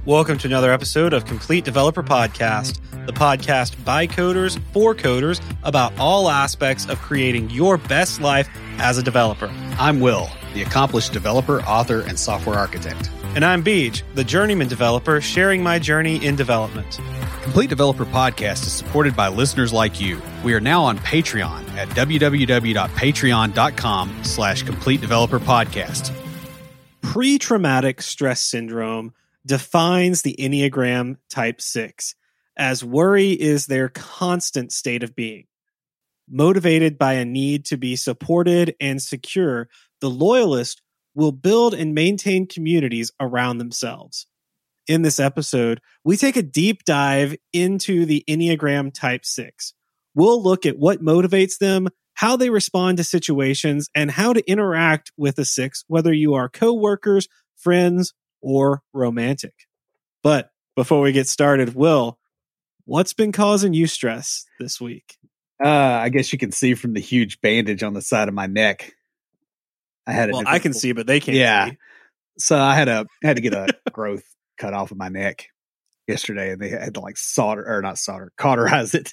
Welcome to another episode of Complete Developer Podcast, the podcast by coders for coders about all aspects of creating your best life as a developer. I'm Will, the accomplished developer, author, and software architect. And I'm Beej, the journeyman developer sharing my journey in development. Complete Developer Podcast is supported by listeners like you. We are now on Patreon at www.patreon.com/Complete Developer Podcast. Pre-traumatic stress syndrome defines the Enneagram Type 6, as worry is their constant state of being. Motivated by a need to be supported and secure, the loyalist will build and maintain communities around themselves. In this episode, we take a deep dive into the Enneagram Type 6. We'll look at what motivates them, how they respond to situations, and how to interact with a 6, whether you are coworkers, friends, or romantic. But before we get started, Will, what's been causing you stress this week? I guess you can see from the huge bandage on the side of my neck. I can see, but they can't. Yeah. See. So I had to get a growth cut off of my neck yesterday, and they had to cauterize it.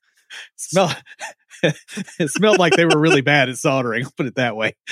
It smelled like they were really bad at soldering. I'll put it that way.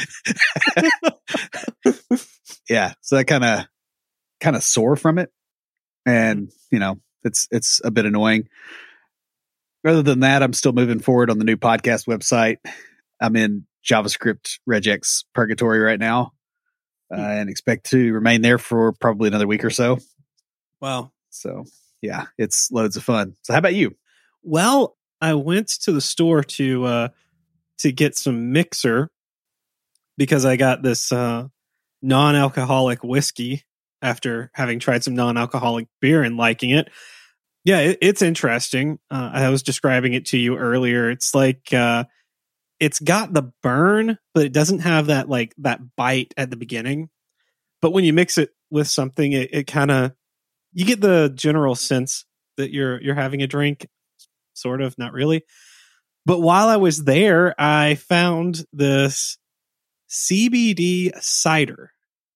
Yeah. So that kind of sore from it. And, it's a bit annoying. Other than that, I'm still moving forward on the new podcast website. I'm in JavaScript regex purgatory right now, and expect to remain there for probably another week or so. Wow. So yeah, it's loads of fun. So how about you? Well, I went to the store to get some mixer because I got this non-alcoholic whiskey after having tried some non-alcoholic beer and liking it. Yeah, it's interesting. I was describing it to you earlier. It's like it's got the burn, but it doesn't have that bite at the beginning. But when you mix it with something, it kind of, you get the general sense that you're having a drink, sort of, not really. But while I was there, I found this CBD cider.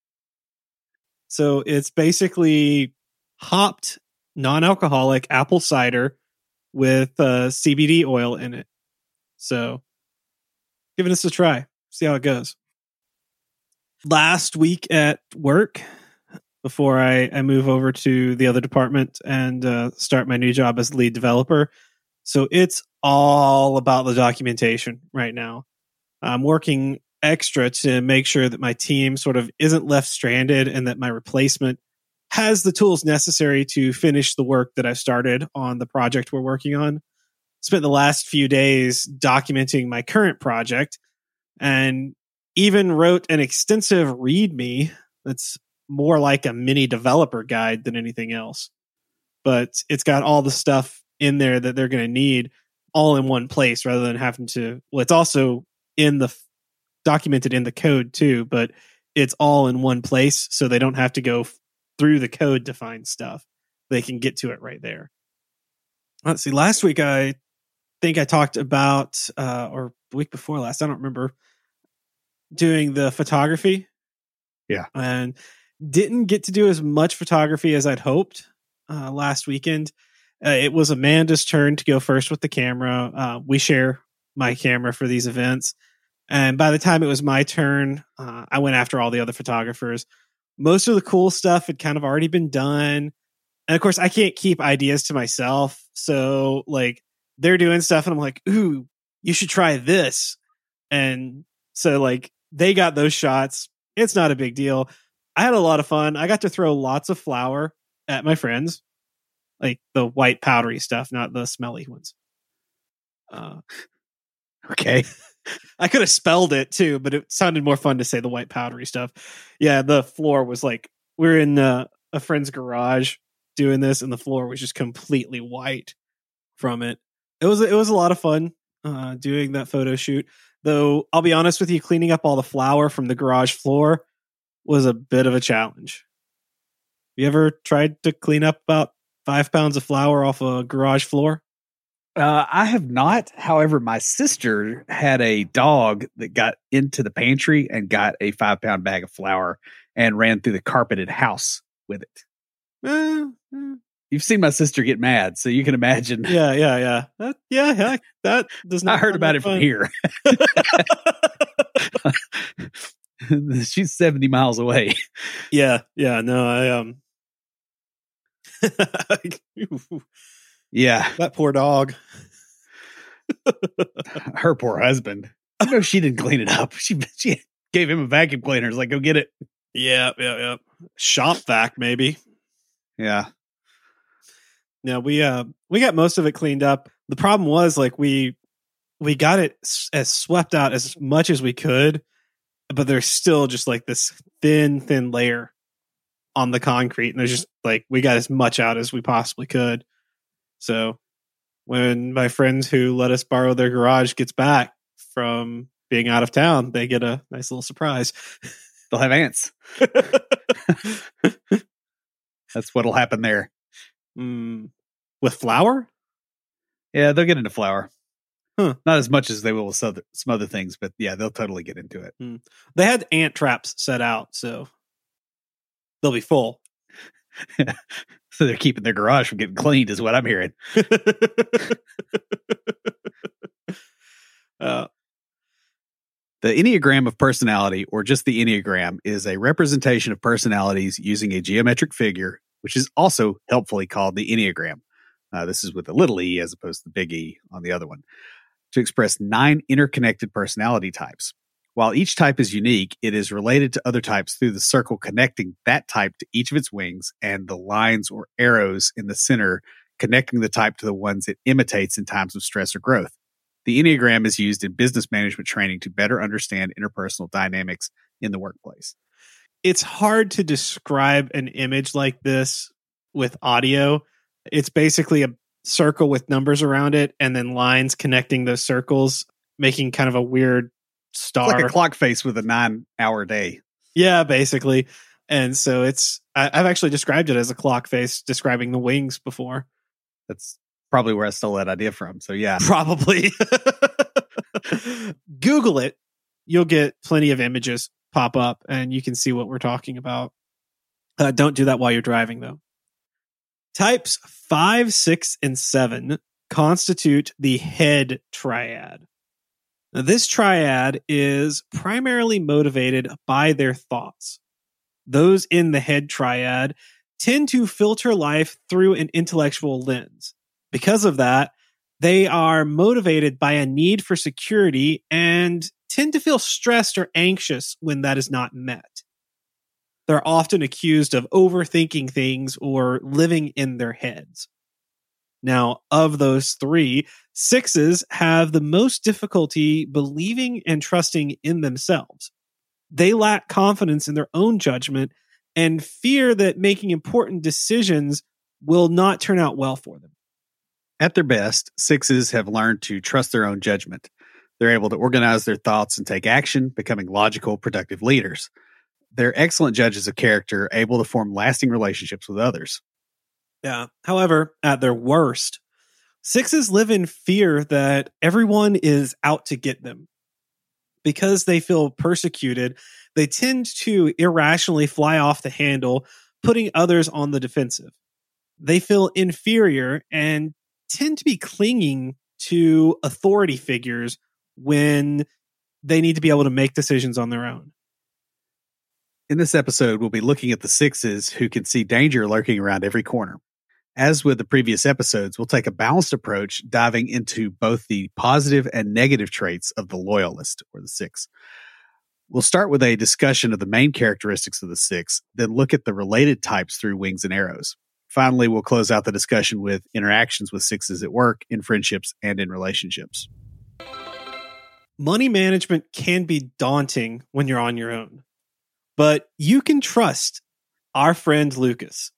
So it's basically hopped non-alcoholic apple cider with CBD oil in it. So giving this a try, see how it goes. Last week at work, before I move over to the other department and start my new job as lead developer. So it's all about the documentation right now. I'm working extra to make sure that my team sort of isn't left stranded and that my replacement has the tools necessary to finish the work that I've started on the project we're working on. Spent the last few days documenting my current project and even wrote an extensive README that's more like a mini developer guide than anything else. But it's got all the stuff in there that they're going to need all in one place rather than having to, well, it's also documented in the code too, but it's all in one place. So they don't have to go through the code to find stuff. They can get to it right there. Let's see. Last week, I think I talked about, or the week before last, I don't remember, doing the photography. Yeah. And didn't get to do as much photography as I'd hoped last weekend. It was Amanda's turn to go first with the camera. We share my camera for these events. And by the time it was my turn, I went after all the other photographers. Most of the cool stuff had kind of already been done. And of course, I can't keep ideas to myself. So they're doing stuff and I'm like, ooh, you should try this. And so they got those shots. It's not a big deal. I had a lot of fun. I got to throw lots of flour at my friends, like the white powdery stuff, not the smelly ones. Okay. I could have spelled it too, but it sounded more fun to say the white powdery stuff. Yeah, the floor was we're in a friend's garage doing this, and the floor was just completely white from it. It was a lot of fun doing that photo shoot. Though I'll be honest with you, cleaning up all the flour from the garage floor was a bit of a challenge. You ever tried to clean up about 5 pounds of flour off a garage floor? I have not. However, my sister had a dog that got into the pantry and got a 5-pound bag of flour and ran through the carpeted house with it. You've seen my sister get mad, so you can imagine. Yeah. That does not. I heard about it from here. She's 70 miles away. Yeah. No, Yeah. That poor dog. Her poor husband. I know she didn't clean it up. She gave him a vacuum cleaner. It's like, go get it. Yeah. Shop vac, maybe. Yeah. No, we got most of it cleaned up. The problem was like we got it as swept out as much as we could, but there's still just like this thin layer on the concrete, and there's just like we got as much out as we possibly could. So when my friends who let us borrow their garage gets back from being out of town, they get a nice little surprise. They'll have ants. That's what'll happen there. With flour? Yeah, they'll get into flour. Huh. Not as much as they will with some other things, but yeah, they'll totally get into it. They had ant traps set out, so they'll be full. So they're keeping their garage from getting cleaned, is what I'm hearing. The Enneagram of personality, or just the Enneagram, is a representation of personalities using a geometric figure, which is also helpfully called the Enneagram. This is with a little e as opposed to the big E on the other one, to express 9 interconnected personality types. While each type is unique, it is related to other types through the circle connecting that type to each of its wings and the lines or arrows in the center connecting the type to the ones it imitates in times of stress or growth. The Enneagram is used in business management training to better understand interpersonal dynamics in the workplace. It's hard to describe an image like this with audio. It's basically a circle with numbers around it and then lines connecting those circles, making kind of a weird star. It's like a clock face with a 9-hour day. Yeah, basically. And so I've actually described it as a clock face, describing the wings before. That's probably where I stole that idea from. So yeah. Probably. Google it. You'll get plenty of images pop up and you can see what we're talking about. Don't do that while you're driving, though. Types 5, 6, and 7 constitute the head triad. Now, this triad is primarily motivated by their thoughts. Those in the head triad tend to filter life through an intellectual lens. Because of that, they are motivated by a need for security and tend to feel stressed or anxious when that is not met. They're often accused of overthinking things or living in their heads. Now, of those 3, 6s have the most difficulty believing and trusting in themselves. They lack confidence in their own judgment and fear that making important decisions will not turn out well for them. At their best, 6s have learned to trust their own judgment. They're able to organize their thoughts and take action, becoming logical, productive leaders. They're excellent judges of character, able to form lasting relationships with others. Yeah. However, at their worst, 6s live in fear that everyone is out to get them. Because they feel persecuted, they tend to irrationally fly off the handle, putting others on the defensive. They feel inferior and tend to be clinging to authority figures when they need to be able to make decisions on their own. In this episode, we'll be looking at the 6s who can see danger lurking around every corner. As with the previous episodes, we'll take a balanced approach, diving into both the positive and negative traits of the loyalist, or the 6. We'll start with a discussion of the main characteristics of the 6, then look at the related types through wings and arrows. Finally, we'll close out the discussion with interactions with 6s at work, in friendships, and in relationships. Money management can be daunting when you're on your own, but you can trust our friend Lucas.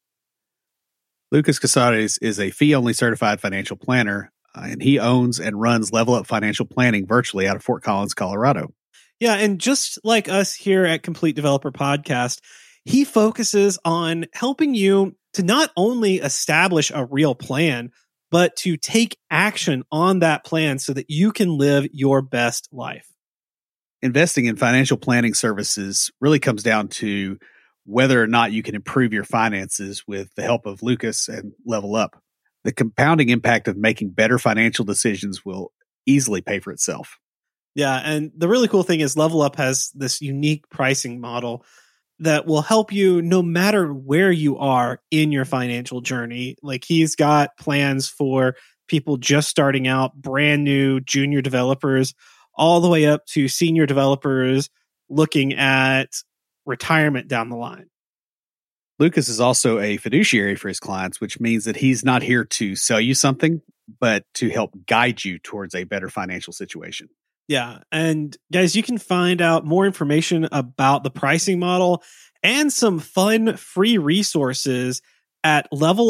Lucas Casares is a fee-only certified financial planner, and he owns and runs Level Up Financial Planning virtually out of Fort Collins, Colorado. Yeah, and just like us here at Complete Developer Podcast, he focuses on helping you to not only establish a real plan, but to take action on that plan so that you can live your best life. Investing in financial planning services really comes down to whether or not you can improve your finances with the help of Lucas and Level Up. The compounding impact of making better financial decisions will easily pay for itself. Yeah, and the really cool thing is Level Up has this unique pricing model that will help you no matter where you are in your financial journey. Like he's got plans for people just starting out, brand new junior developers, all the way up to senior developers looking at retirement down the line. Lucas is also a fiduciary for his clients, which means that he's not here to sell you something, but to help guide you towards a better financial situation. Yeah. And guys, you can find out more information about the pricing model and some fun free resources at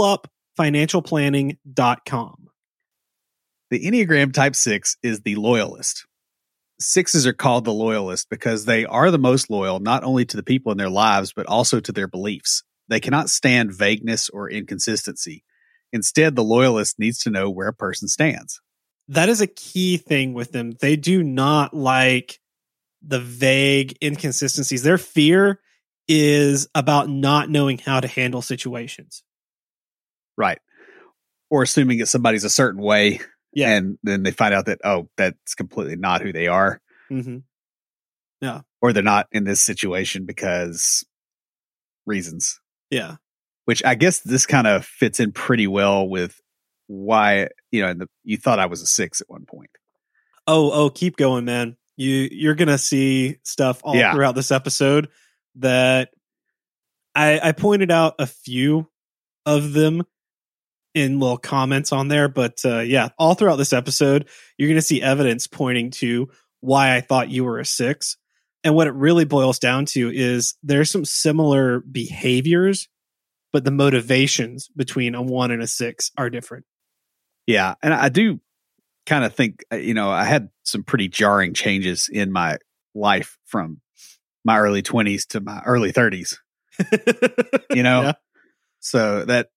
levelupfinancialplanning.com. The Enneagram Type 6 is the loyalist. Sixes are called the loyalist because they are the most loyal, not only to the people in their lives, but also to their beliefs. They cannot stand vagueness or inconsistency. Instead, the loyalist needs to know where a person stands. That is a key thing with them. They do not like the vague inconsistencies. Their fear is about not knowing how to handle situations. Right. Or assuming that somebody's a certain way. Yeah. And then they find out that, oh, that's completely not who they are. Mm-hmm. Yeah. Or they're not in this situation because reasons. Yeah. Which I guess this kind of fits in pretty well with why, you thought I was a 6 at one point. Oh, keep going, man. You're going to see stuff all throughout this episode that I pointed out a few of them in little comments on there, but all throughout this episode, you're going to see evidence pointing to why I thought you were a 6. And what it really boils down to is there's some similar behaviors, but the motivations between a 1 and a 6 are different. Yeah. And I do kind of think, I had some pretty jarring changes in my life from my early 20s to my early 30s. Yeah. So that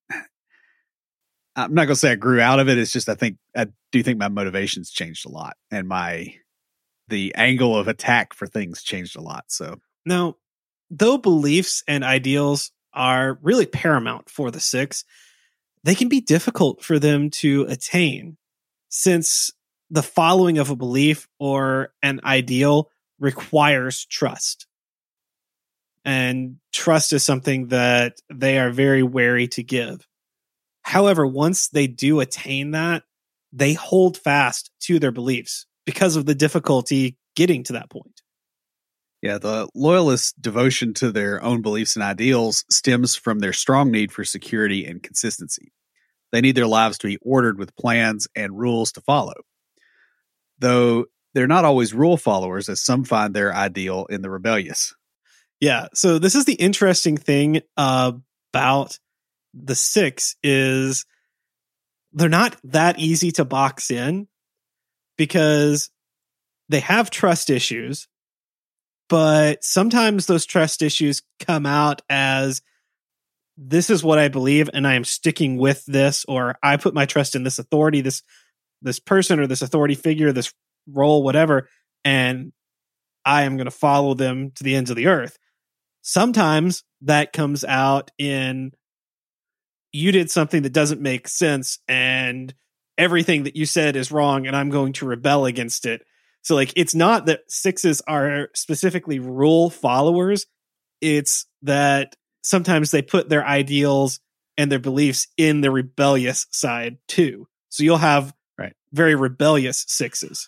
I'm not going to say I grew out of it. It's just, I do think my motivations changed a lot and the angle of attack for things changed a lot. So now, though beliefs and ideals are really paramount for the 6, they can be difficult for them to attain since the following of a belief or an ideal requires trust. And trust is something that they are very wary to give. However, once they do attain that, they hold fast to their beliefs because of the difficulty getting to that point. Yeah, the loyalists' devotion to their own beliefs and ideals stems from their strong need for security and consistency. They need their lives to be ordered with plans and rules to follow. Though they're not always rule followers, as some find their ideal in the rebellious. Yeah, so this is the interesting thing about the 6 is they're not that easy to box in because they have trust issues. But sometimes those trust issues come out as this is what I believe and I am sticking with this, or I put my trust in this authority, this person or this authority figure, this role, whatever, and I am going to follow them to the ends of the earth. Sometimes that comes out in you did something that doesn't make sense and everything that you said is wrong and I'm going to rebel against it. So like, it's not that 6s are specifically rule followers. It's that sometimes they put their ideals and their beliefs in the rebellious side too. So you'll have very rebellious 6s.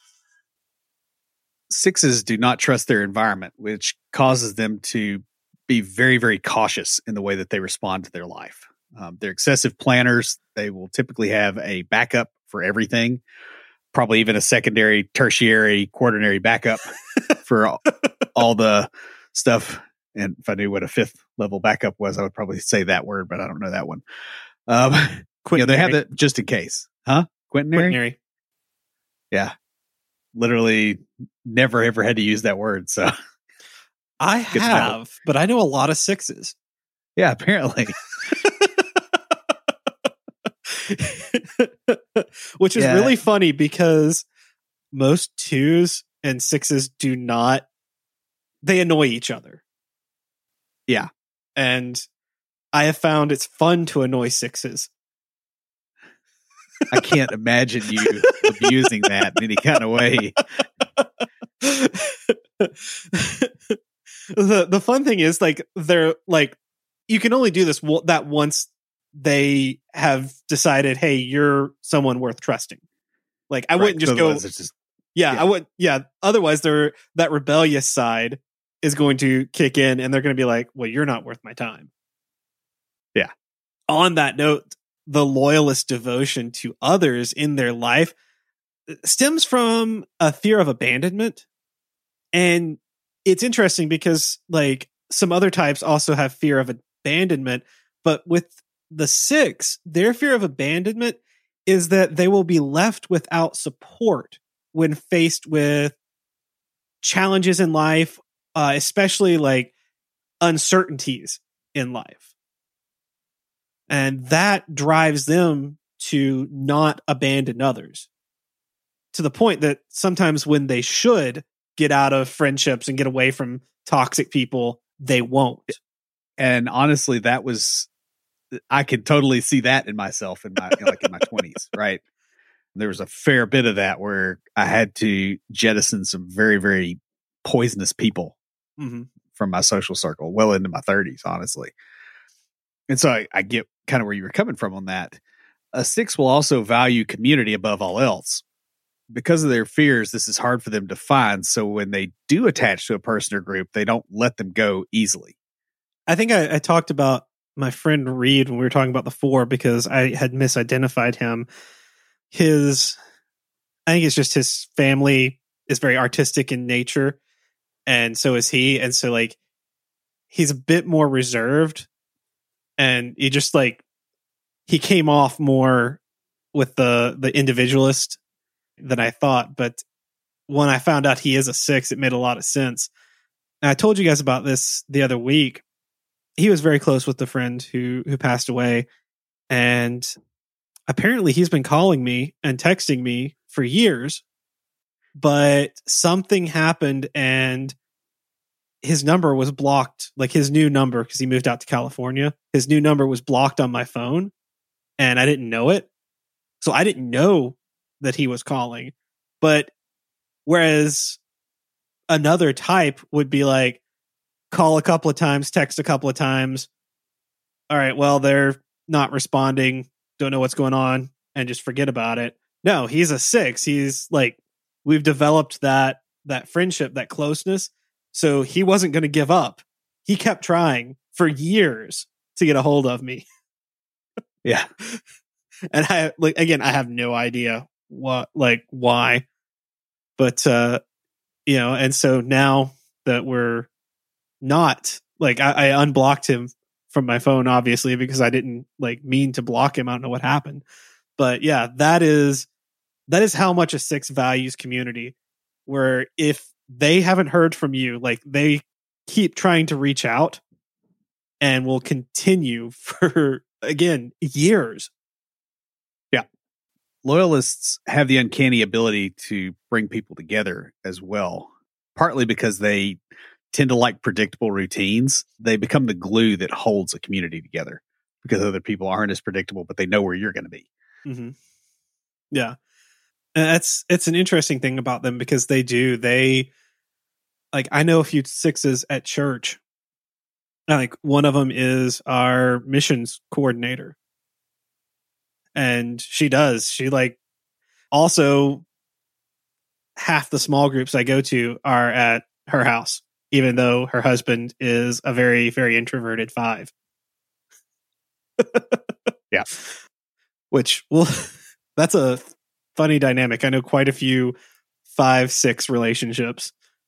6s do not trust their environment, which causes them to be very, very cautious in the way that they respond to their life. They're excessive planners. They will typically have a backup for everything. Probably even a secondary, tertiary, quaternary backup for all the stuff. And if I knew what a 5th level backup was, I would probably say that word, but I don't know that one. They have that just in case. Huh? Quaternary? Yeah. Literally never ever had to use that word. So I have, but I know a lot of 6s. Yeah, apparently. Which is really funny because most 2s and 6s do not, they annoy each other. Yeah. And I have found it's fun to annoy sixes. I can't imagine you abusing that in any kind of way. The fun thing is, like, they're like, you can only do this that once they have decided, hey, you're someone worth trusting. Like, I wouldn't just go. I would. Yeah. Otherwise, that rebellious side is going to kick in, and they're going to be like, well, you're not worth my time. Yeah. On that note, the loyalist devotion to others in their life stems from a fear of abandonment. And it's interesting because, like, some other types also have fear of abandonment, but with the 6, their fear of abandonment is that they will be left without support when faced with challenges in life, especially like uncertainties in life. And that drives them to not abandon others, to the point that sometimes when they should get out of friendships and get away from toxic people, they won't. And honestly, I could totally see that in myself in my 20s, right? There was a fair bit of that where I had to jettison some very, very poisonous people from my social circle well into my 30s, honestly. And so I get kind of where you were coming from on that. A 6 will also value community above all else. Because of their fears, this is hard for them to find. So when they do attach to a person or group, they don't let them go easily. I think I talked about my friend Reed when we were talking about the 4, because I had misidentified him. I think it's just his family is very artistic in nature, and so is he. And so, like, he's a bit more reserved, and he came off more with the individualist than I thought. But when I found out he is a 6, it made a lot of sense. And I told you guys about this the other week. He was very close with the friend who passed away, and apparently he's been calling me and texting me for years, but something happened and his number was blocked. Like, his new number, because he moved out to California, his new number was blocked on my phone, and I didn't know it. So I didn't know that he was calling. But whereas another type would be like, call a couple of times, text a couple of times. All right, well, they're not responding, don't know what's going on, and just forget about it. No, he's a 6. He's like, we've developed that friendship, that closeness. So he wasn't going to give up. He kept trying for years to get a hold of me. Yeah. And I have no idea why, but and so now that we're not, like, I unblocked him from my phone, obviously, because I didn't mean to block him. I don't know what happened, but yeah, that is how much a 6 values community, where if they haven't heard from you, like, they keep trying to reach out and will continue for, again, years. Yeah. Loyalists have the uncanny ability to bring people together as well, partly because they tend to like predictable routines. They become the glue that holds a community together because other people aren't as predictable, but they know where you're going to be. Mm-hmm. Yeah. And it's an interesting thing about them, because they I know a few 6s at church. Like, one of them is our missions coordinator. And she also, half the small groups I go to are at her house, even though her husband is a very, very introverted 5. Yeah. Which, well, that's a funny dynamic. I know quite a few 5-6 relationships.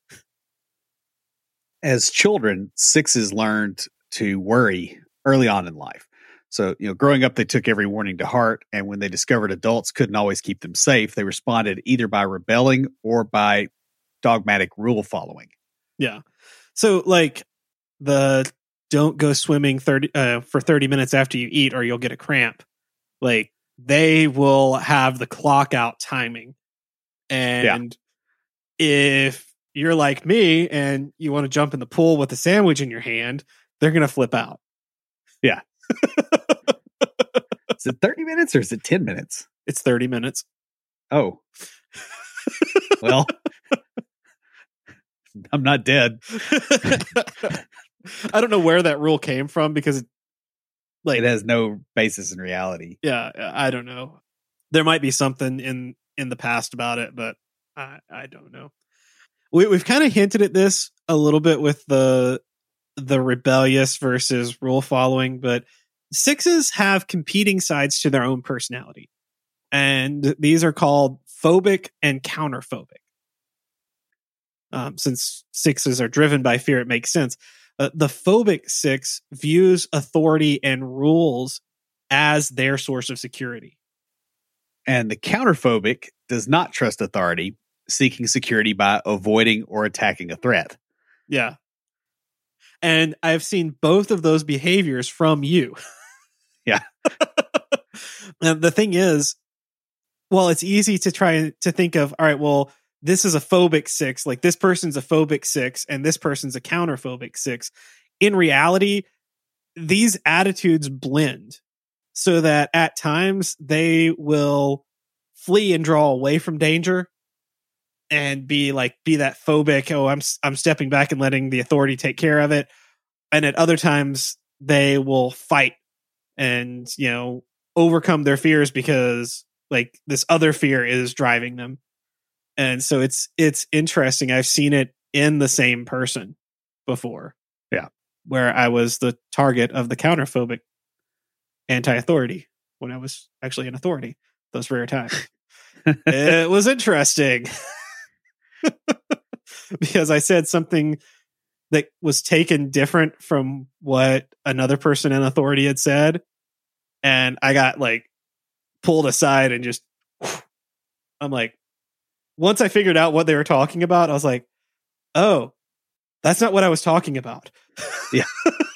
As children, 6s learned to worry early on in life. So, growing up, they took every warning to heart. And when they discovered adults couldn't always keep them safe, they responded either by rebelling or by dogmatic rule following. Yeah. So, like, the don't go swimming for 30 minutes after you eat or you'll get a cramp. Like, they will have the clock out timing. And if you're like me and you want to jump in the pool with a sandwich in your hand, they're going to flip out. Yeah. Is it 30 minutes or is it 10 minutes? It's 30 minutes. Oh. Well, I'm not dead. I don't know where that rule came from because It has no basis in reality. Yeah, I don't know. There might be something in the past about it, but I don't know. We've kind of hinted at this a little bit with the rebellious versus rule following, but sixes have competing sides to their own personality. And these are called phobic and counterphobic. Since sixes are driven by fear, it makes sense. The phobic six views authority and rules as their source of security. And the counterphobic does not trust authority, seeking security by avoiding or attacking a threat. Yeah. And I've seen both of those behaviors from you. Yeah. And the thing is, well, it's easy to try to think of, all right, well, this is a phobic six, like this person's a phobic six, and this person's a counterphobic six. In reality, these attitudes blend so that at times they will flee and draw away from danger and be that phobic, oh, I'm stepping back and letting the authority take care of it. And at other times they will fight and, overcome their fears because like this other fear is driving them. And so it's interesting. I've seen it in the same person before. Yeah. Where I was the target of the counterphobic anti-authority when I was actually an authority those rare times. It was interesting because I said something that was taken different from what another person in authority had said. And I got pulled aside and just, I'm like, once I figured out what they were talking about, I was like, oh, that's not what I was talking about. Yeah.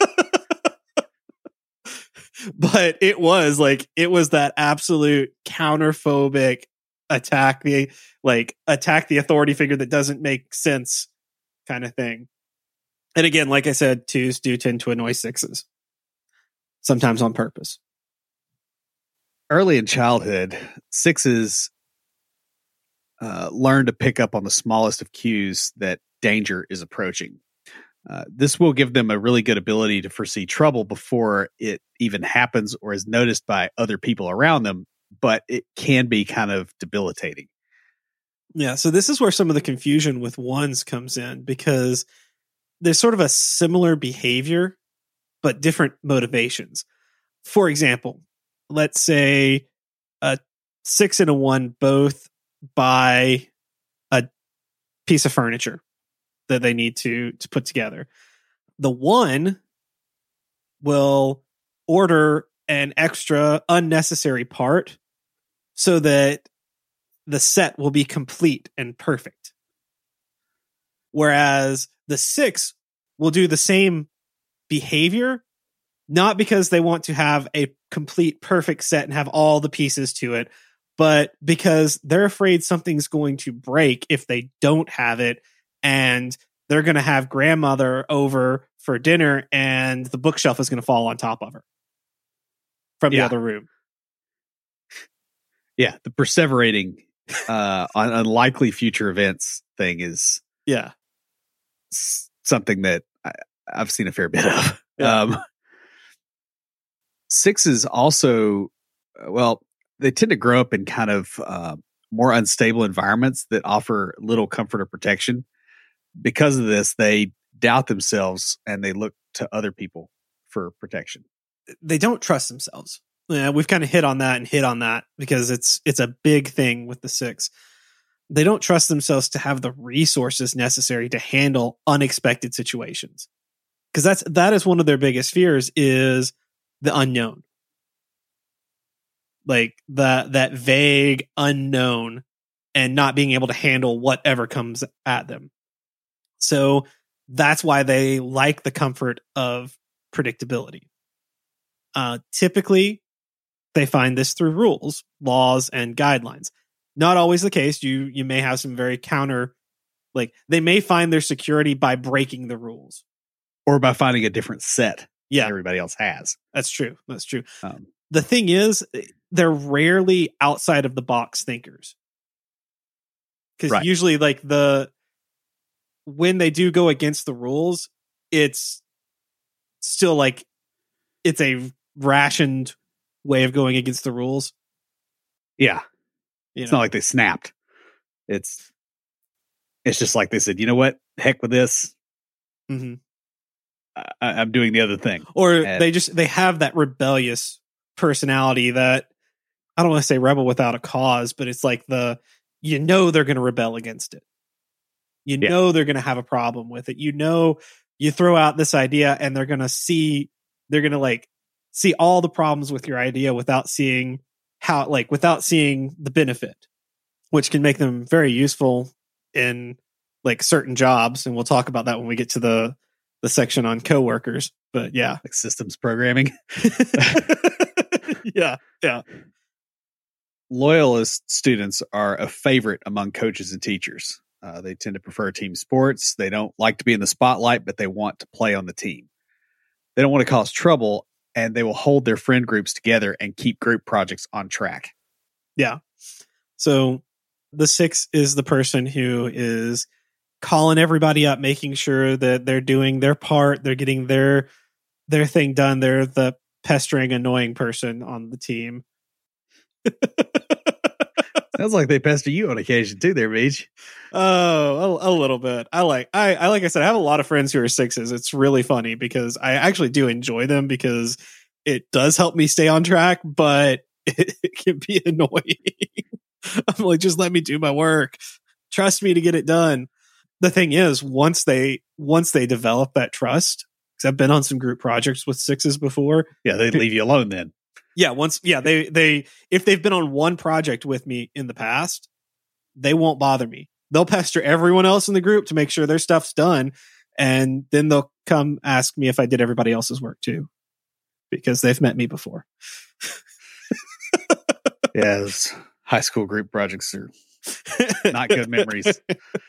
But it was that absolute counterphobic attack the authority figure that doesn't make sense kind of thing. And again, like I said, twos do tend to annoy sixes, sometimes on purpose. Early in childhood, sixes learn to pick up on the smallest of cues that danger is approaching. This will give them a really good ability to foresee trouble before it even happens or is noticed by other people around them, but it can be kind of debilitating. Yeah, so this is where some of the confusion with ones comes in because there's sort of a similar behavior, but different motivations. For example, let's say a 6 and a 1 both buy a piece of furniture that they need to put together. The 1 will order an extra unnecessary part so that the set will be complete and perfect. Whereas the 6 will do the same behavior, not because they want to have a complete perfect set and have all the pieces to it, but because they're afraid something's going to break if they don't have it, and they're going to have grandmother over for dinner and the bookshelf is going to fall on top of her from the other room. Yeah, the perseverating on unlikely future events thing is something that I've seen a fair bit of. Yeah. Sixes also, they tend to grow up in kind of more unstable environments that offer little comfort or protection. Because of this, they doubt themselves and they look to other people for protection. They don't trust themselves. Yeah, we've kind of hit on that because it's a big thing with the 6. They don't trust themselves to have the resources necessary to handle unexpected situations. Because that is one of their biggest fears is the unknown. Like that vague unknown and not being able to handle whatever comes at them. So that's why they like the comfort of predictability. Typically, they find this through rules, laws, and guidelines. Not always the case. You may have some very they may find their security by breaking the rules. Or by finding a different set. Yeah. everybody else has. That's true. That's true. The thing is, they're rarely outside of the box thinkers. Because usually, like, when they do go against the rules, it's still like it's a rationed way of going against the rules. Yeah. It's not like they snapped. It's just like they said, you know what? Heck with this. Mm-hmm. I'm doing the other thing. Or they have that rebellious personality that, I don't want to say rebel without a cause, but it's like they're going to rebel against it. They're going to have a problem with it. You throw out this idea and they're going to see all the problems with your idea without seeing the benefit, which can make them very useful in like certain jobs. And we'll talk about that when we get to the section on coworkers, but yeah. Like systems programming. Yeah. Loyalist students are a favorite among coaches and teachers. They tend to prefer team sports. They don't like to be in the spotlight, but they want to play on the team. They don't want to cause trouble, and they will hold their friend groups together and keep group projects on track. Yeah. So the 6 is the person who is calling everybody up, making sure that they're doing their part, they're getting their thing done. They're the pestering, annoying person on the team. Sounds like they pester you on occasion too, there, Beach. Oh, a little bit. Like I said, I have a lot of friends who are 6s. It's really funny because I actually do enjoy them because it does help me stay on track, but it can be annoying. I'm like, just let me do my work. Trust me to get it done. The thing is, once they develop that trust, because I've been on some group projects with 6s before. Yeah, they leave you alone then. Yeah, they if they've been on one project with me in the past, they won't bother me. They'll pester everyone else in the group to make sure their stuff's done, and then they'll come ask me if I did everybody else's work too, because they've met me before. Yeah, those high school group projects are not good memories.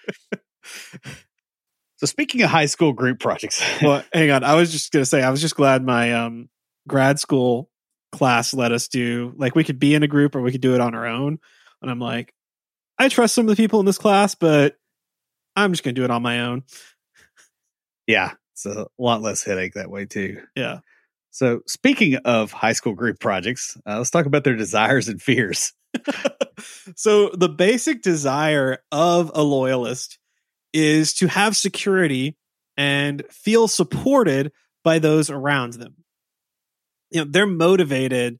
So speaking of high school group projects, well, hang on. I was just going to say, I was just glad my grad school class let us do, like, we could be in a group or we could do it on our own. And I'm like, I trust some of the people in this class, but I'm just going to do it on my own. Yeah, it's a lot less headache that way too. Yeah. So speaking of high school group projects, let's talk about their desires and fears. So the basic desire of a loyalist is to have security and feel supported by those around them. They're motivated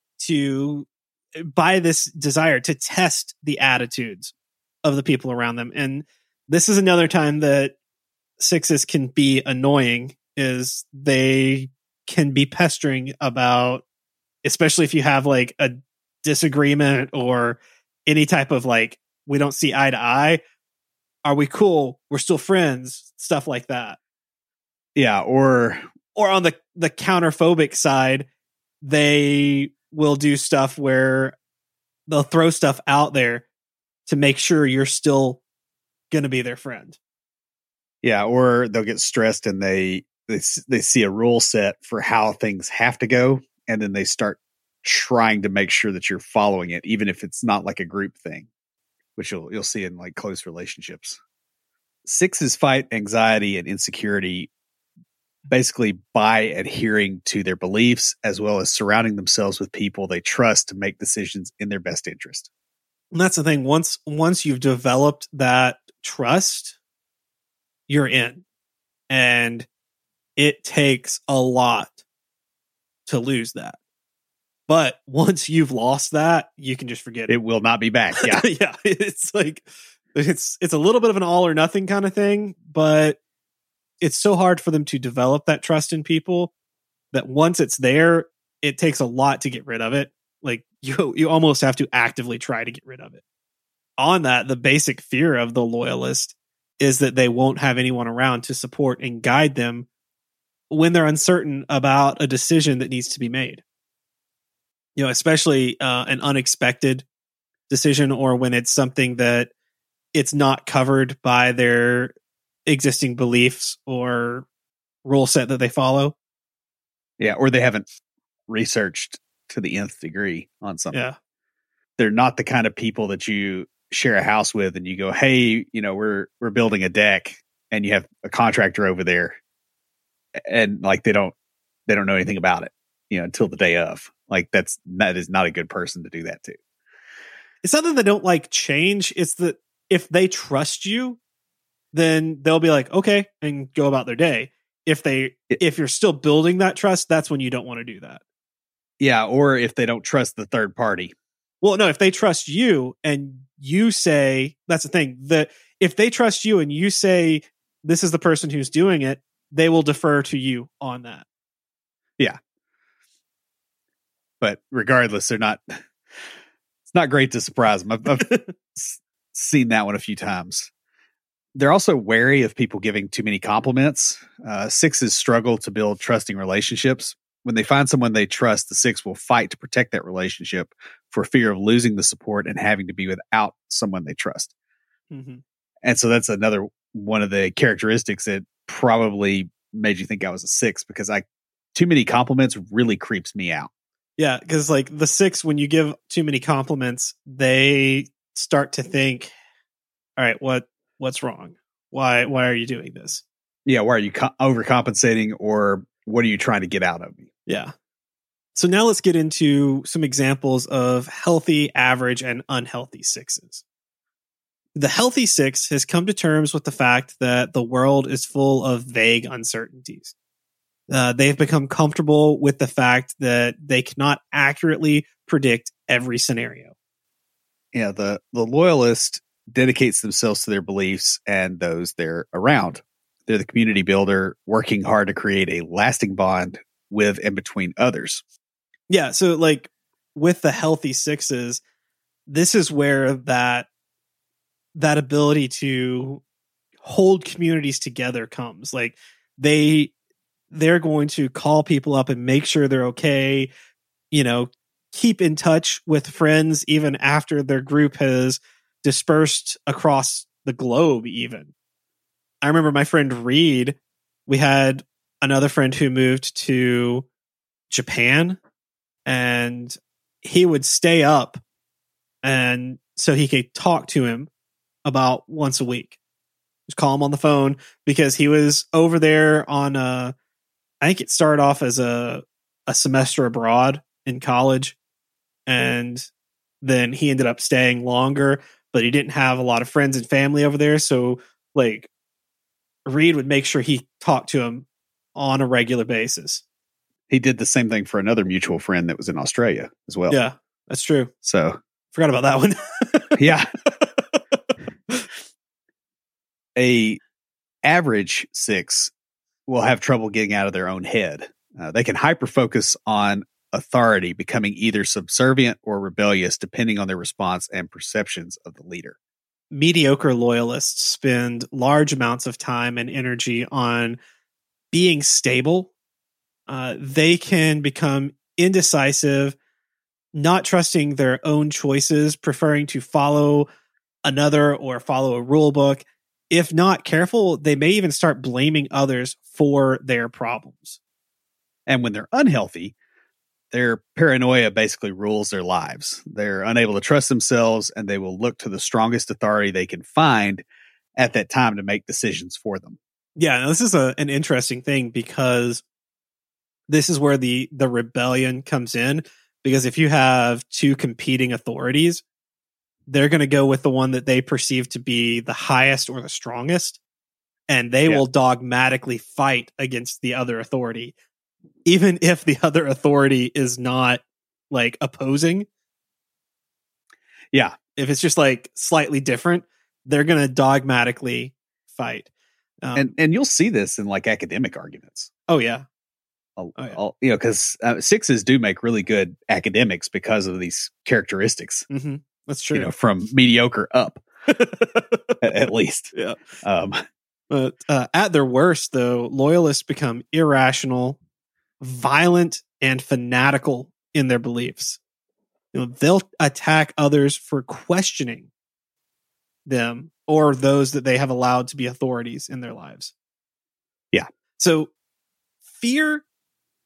by this desire to test the attitudes of the people around them. And this is another time that 6s can be annoying, is they can be pestering about, especially if you have like a disagreement or any type of like, we don't see eye to eye. Are we cool? We're still friends, stuff like that. Yeah. Or on the counterphobic side, they will do stuff where they'll throw stuff out there to make sure you're still going to be their friend. Yeah. Or they'll get stressed and they see a rule set for how things have to go. And then they start trying to make sure that you're following it, even if it's not like a group thing, which you'll see in like close relationships. 6s fight anxiety and insecurity basically by adhering to their beliefs, as well as surrounding themselves with people they trust to make decisions in their best interest. And that's the thing. Once you've developed that trust, you're in. And it takes a lot to lose that. But once you've lost that, you can just forget it. It will not be back. Yeah. Yeah. It's like, it's a little bit of an all or nothing kind of thing, but it's so hard for them to develop that trust in people that once it's there, it takes a lot to get rid of it. Like you almost have to actively try to get rid of it. On that, the basic fear of the loyalist is that they won't have anyone around to support and guide them when they're uncertain about a decision that needs to be made. Especially an unexpected decision, or when it's something that it's not covered by their existing beliefs or rule set that they follow. Yeah, or they haven't researched to the nth degree on something. Yeah. They're not the kind of people that you share a house with and you go, hey, we're building a deck, and you have a contractor over there, and like they don't know anything about it, until the day of. Like that is not a good person to do that to. It's not that they don't like change. It's that if they trust you, then they'll be like, okay, and go about their day. If you're still building that trust, that's when you don't want to do that. Yeah. Or if they don't trust the third party. Well, no, if they trust you and you say, that's the thing, that if they trust you and you say, this is the person who's doing it, they will defer to you on that. Yeah. But regardless, it's not great to surprise them. I've seen that one a few times. They're also wary of people giving too many compliments. Sixes struggle to build trusting relationships. When they find someone they trust, the six will fight to protect that relationship for fear of losing the support and having to be without someone they trust. Mm-hmm. And so that's another one of the characteristics that probably made you think I was a six, because too many compliments really creeps me out. Yeah, because like the six, when you give too many compliments, they start to think, all right, what's wrong? Why are you doing this? Yeah, why are you overcompensating, or what are you trying to get out of me? Yeah. So now let's get into some examples of healthy, average, and unhealthy sixes. The healthy six has come to terms with the fact that the world is full of vague uncertainties. They've become comfortable with the fact that they cannot accurately predict every scenario. Yeah, the loyalist dedicates themselves to their beliefs and those they're around. They're the community builder, working hard to create a lasting bond with and between others. Yeah, so like with the healthy sixes, this is where that ability to hold communities together comes. Like they're going to call people up and make sure they're okay, keep in touch with friends even after their group has dispersed across the globe. Even I remember my friend Reed, we had another friend who moved to Japan, and he would stay up and so he could talk to him about once a week. Just call him on the phone because he was over there on I think it started off as a semester abroad in college, and then he ended up staying longer, but he didn't have a lot of friends and family over there. So like Reed would make sure he talked to him on a regular basis. He did the same thing for another mutual friend that was in Australia as well. Yeah, that's true. So forgot about that one. Yeah. A average six will have trouble getting out of their own head. They can hyper-focus on authority, becoming either subservient or rebellious, depending on their response and perceptions of the leader. Mediocre loyalists spend large amounts of time and energy on being stable. They can become indecisive, not trusting their own choices, preferring to follow another or follow a rule book. If not careful, they may even start blaming others for their problems. And when they're unhealthy, their paranoia basically rules their lives. They're unable to trust themselves, and they will look to the strongest authority they can find at that time to make decisions for them. Yeah, now this is an interesting thing, because this is where the rebellion comes in. Because if you have two competing authorities, they're going to go with the one that they perceive to be the highest or the strongest, and they will dogmatically fight against the other authority, even if the other authority is not like opposing. Yeah. If it's just like slightly different, they're going to dogmatically fight. And you'll see this in like academic arguments. Oh yeah. Because sixes do make really good academics because of these characteristics. Mm-hmm. That's true. From mediocre up, at least. Yeah. But at their worst, though, loyalists become irrational, violent, and fanatical in their beliefs. They'll attack others for questioning them or those that they have allowed to be authorities in their lives. Yeah. So fear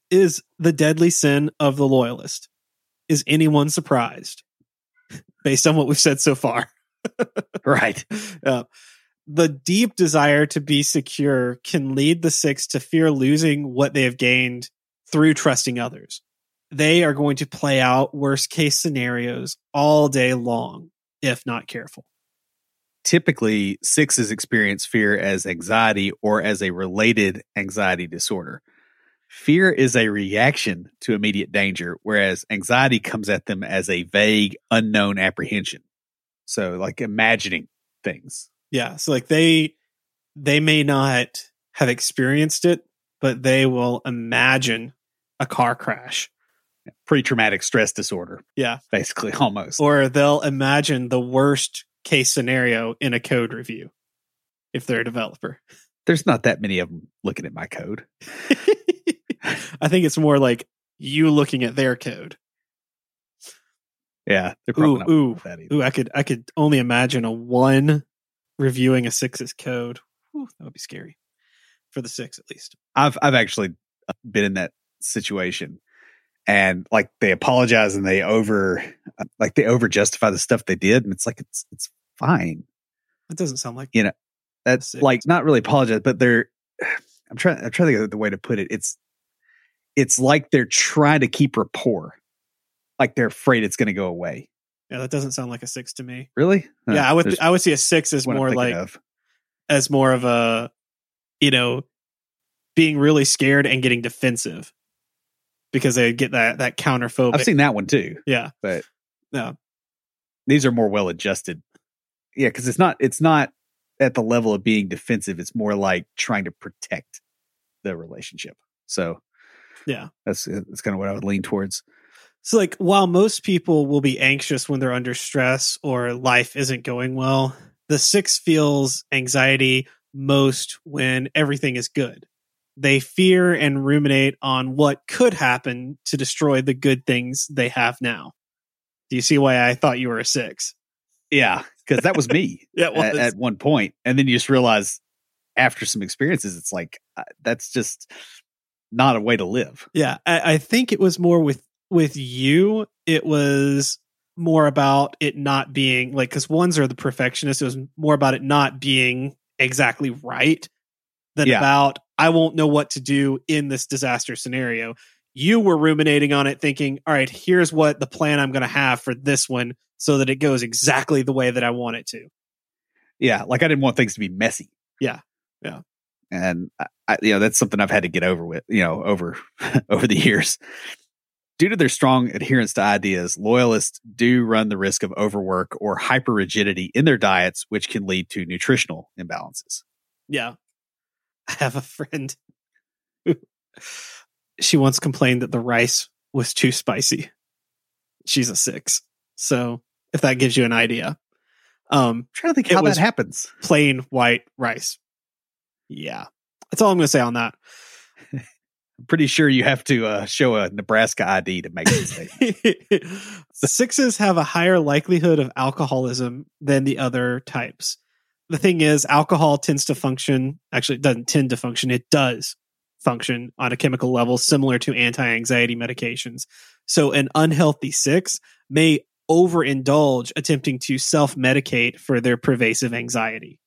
is the deadly sin of the loyalist. Is anyone surprised? Based on what we've said so far. Right. The deep desire to be secure can lead the Six to fear losing what they have gained through trusting others. They are going to play out worst case scenarios all day long, if not careful. Typically, Sixes experience fear as anxiety or as a related anxiety disorder. Fear is a reaction to immediate danger, whereas anxiety comes at them as a vague, unknown apprehension. So, like imagining things. Yeah. So, like they may not have experienced it, but they will imagine a car crash. Pre-traumatic stress disorder. Yeah. Basically, almost. Or they'll imagine the worst case scenario in a code review if they're a developer. There's not that many of them looking at my code. I think it's more like you looking at their code. Yeah, they're probably not that either. I could only imagine a 1 reviewing a 6's code. Whew, that would be scary for the 6 at least. I've actually been in that situation, and like they apologize and they over justify the stuff they did, and it's like it's fine. It doesn't sound like that's like not really apologize, but they're. I'm trying to think of the way to put it. It's like they're trying to keep rapport, like they're afraid it's going to go away. Yeah, that doesn't sound like a 6 to me. Really? Yeah, I would see a 6 as more like as more of a, being really scared and getting defensive because they get that counterphobic. I've seen that one too. Yeah, but no, these are more well adjusted. Yeah, because it's not at the level of being defensive. It's more like trying to protect the relationship. So yeah, that's kind of what I would lean towards. So like while most people will be anxious when they're under stress or life isn't going well, the 6 feels anxiety most when everything is good. They fear and ruminate on what could happen to destroy the good things they have now. Do you see why I thought you were a 6? Yeah, because that was me Yeah, it was. at one point. And then you just realize after some experiences, it's like, that's just not a way to live. Yeah, I think it was more with you. It was more about it not being like, because 1s are the perfectionists. It was more about it not being exactly right than about, I won't know what to do in this disaster scenario. You were ruminating on it thinking, all right, here's what the plan I'm going to have for this one so that it goes exactly the way that I want it to. Yeah. Like I didn't want things to be messy. Yeah. Yeah. And that's something I've had to get over with, over the years. Due to their strong adherence to ideas, loyalists do run the risk of overwork or hyperrigidity in their diets, which can lead to nutritional imbalances. Yeah. I have a friend who she once complained that the rice was too spicy. She's a 6. So if that gives you an idea. I'm trying to think how that happens. Plain white rice. Yeah. That's all I'm going to say on that. I'm pretty sure you have to show a Nebraska ID to make this statement. 6s have a higher likelihood of alcoholism than the other types. The thing is, alcohol tends to function, actually it doesn't tend to function, it does function on a chemical level similar to anti-anxiety medications. So an unhealthy 6 may overindulge attempting to self-medicate for their pervasive anxiety.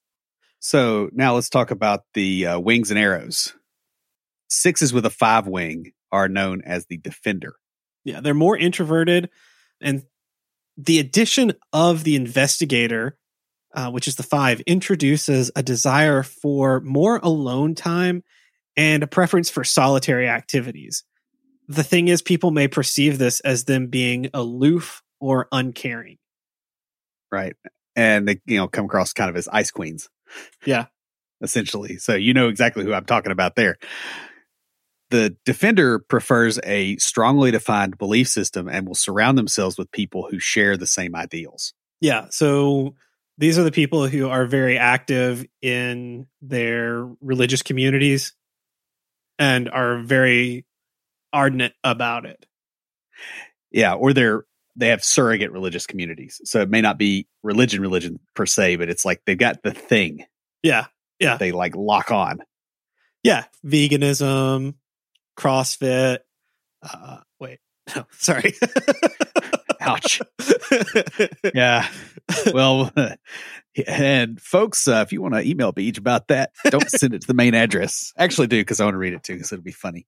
So now let's talk about the wings and arrows. 6s with a 5 wing are known as the defender. Yeah, they're more introverted, and the addition of the investigator, which is the 5, introduces a desire for more alone time and a preference for solitary activities. The thing is, people may perceive this as them being aloof or uncaring. Right. And they, come across kind of as ice queens. Yeah. Essentially. So you know exactly who I'm talking about there. The defender prefers a strongly defined belief system and will surround themselves with people who share the same ideals. Yeah. So these are the people who are very active in their religious communities and are very ardent about it. Yeah. Or they have surrogate religious communities. So it may not be religion per se, but it's like they've got the thing. Yeah. Yeah. They like lock on. Yeah. Veganism, CrossFit. Wait, no, sorry. Ouch. Yeah. Well, and folks, if you want to email Beach about that, don't send it to the main address. Actually do, because I want to read it too, because it'll be funny.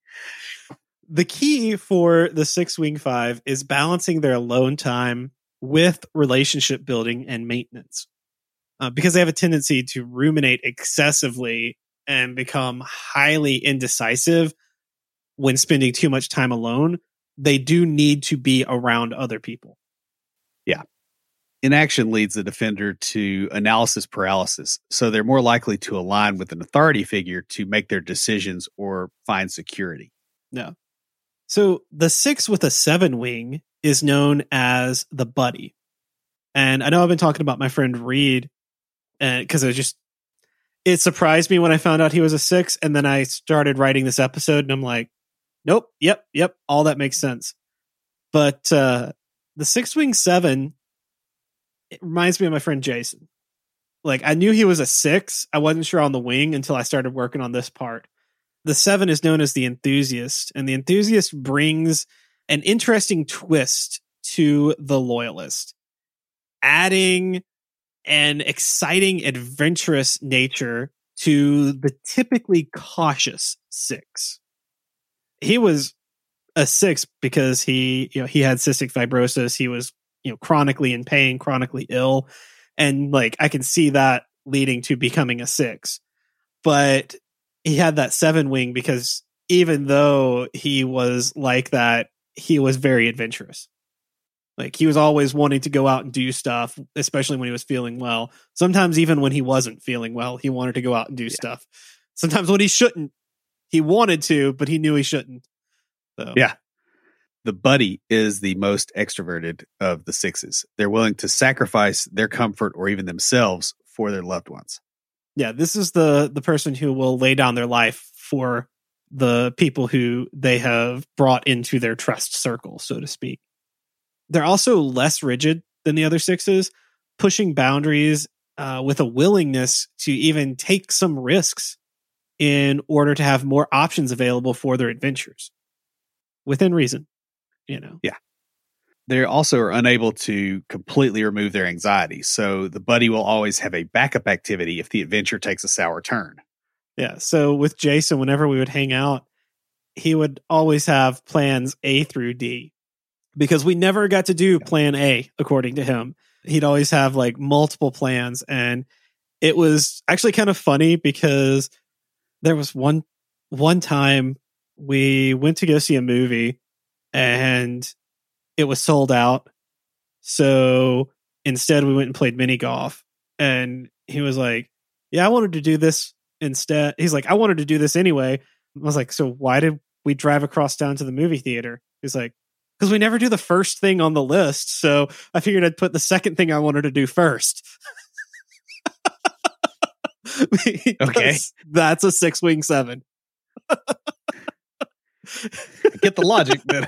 The key for the 6-wing 5 is balancing their alone time with relationship building and maintenance. Because they have a tendency to ruminate excessively and become highly indecisive when spending too much time alone, they do need to be around other people. Yeah. Inaction leads the defender to analysis paralysis, so they're more likely to align with an authority figure to make their decisions or find security. No. So the 6 with a 7 wing is known as the buddy. And I know I've been talking about my friend Reed, because it surprised me when I found out he was a 6, and then I started writing this episode and I'm like, nope, yep, all that makes sense. But the 6-wing 7, it reminds me of my friend Jason. Like, I knew he was a 6. I wasn't sure on the wing until I started working on this part. The 7 is known as the enthusiast, and the enthusiast brings an interesting twist to the loyalist, adding an exciting, adventurous nature to the typically cautious 6. He was a 6 because he had cystic fibrosis. He was, chronically in pain, chronically ill. And like, I can see that leading to becoming a 6, but he had that 7 wing because even though he was like that, he was very adventurous. Like, he was always wanting to go out and do stuff, especially when he was feeling well. Sometimes even when he wasn't feeling well, he wanted to go out and do stuff. Sometimes when he shouldn't, he wanted to, but he knew he shouldn't. So. Yeah. The buddy is the most extroverted of the 6s. They're willing to sacrifice their comfort or even themselves for their loved ones. Yeah, this is the person who will lay down their life for the people who they have brought into their trust circle, so to speak. They're also less rigid than the other 6s, pushing boundaries with a willingness to even take some risks in order to have more options available for their adventures. Within reason, Yeah. They also are unable to completely remove their anxiety, so the buddy will always have a backup activity if the adventure takes a sour turn. Yeah, so with Jason, whenever we would hang out, he would always have plans A through D, because we never got to do plan A, according to him. He'd always have like multiple plans, and it was actually kind of funny because there was one time we went to go see a movie and it was sold out. So instead we went and played mini golf, and he was like, yeah, I wanted to do this instead. He's like, I wanted to do this anyway. I was like, so why did we drive across town to the movie theater? He's like, because we never do the first thing on the list. So I figured I'd put the second thing I wanted to do first. Okay. That's a 6-wing 7. I get the logic, but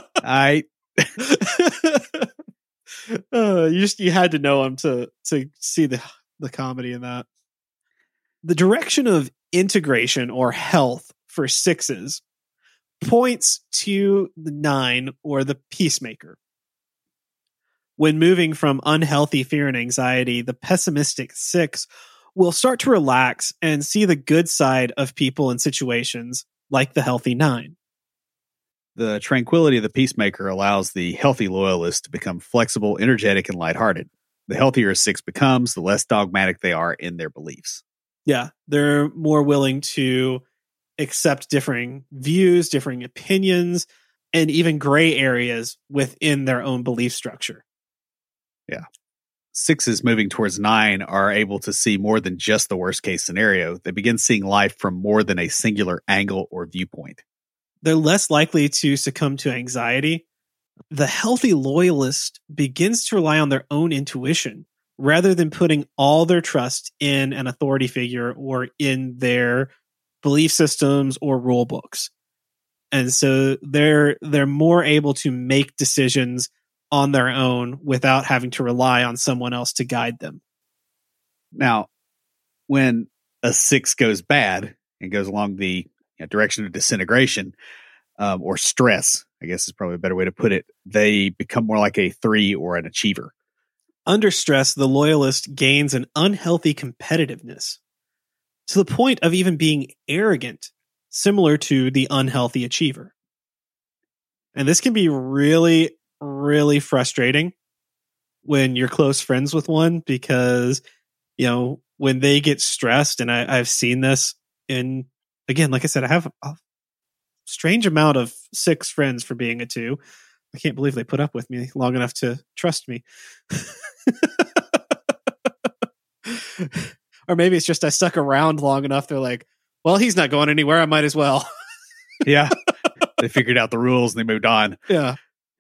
you had to know him to see the comedy in that. The direction of integration or health for 6s points to the 9 or the peacemaker. When moving from unhealthy fear and anxiety, the pessimistic 6 will start to relax and see the good side of people and situations, like the healthy 9. The tranquility of the peacemaker allows the healthy loyalist to become flexible, energetic, and lighthearted. The healthier a 6 becomes, the less dogmatic they are in their beliefs. Yeah, they're more willing to accept differing views, differing opinions, and even gray areas within their own belief structure. Yeah. 6s moving towards 9 are able to see more than just the worst case scenario. They begin seeing life from more than a singular angle or viewpoint. They're less likely to succumb to anxiety. The healthy loyalist begins to rely on their own intuition rather than putting all their trust in an authority figure or in their belief systems or rule books. And so they're more able to make decisions on their own without having to rely on someone else to guide them. Now, when a 6 goes bad and goes along the direction of disintegration, or stress, I guess is probably a better way to put it, they become more like a 3 or an achiever. Under stress, the loyalist gains an unhealthy competitiveness to the point of even being arrogant, similar to the unhealthy achiever. And this can be really, really frustrating when you're close friends with one, because, when they get stressed, and I've seen this in, again, like I said, I have a strange amount of 6 friends for being a 2. I can't believe they put up with me long enough to trust me. Or maybe it's just I stuck around long enough. They're like, well, he's not going anywhere. I might as well. Yeah. They figured out the rules and they moved on. Yeah.